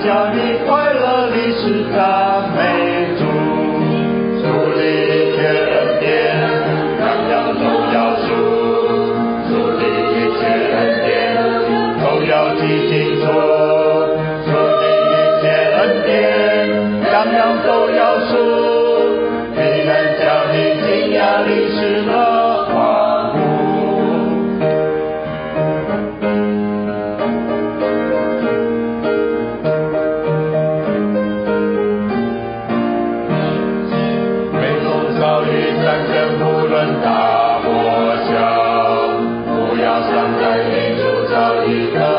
叫你快乐的是赞美主，主的一切恩典，样样都要数，主的一切恩典，都要记清楚，主的一切恩典，样样都要数，必能叫你惊讶的是乐欢呼。战争不论大或小，不要伤在你主造一个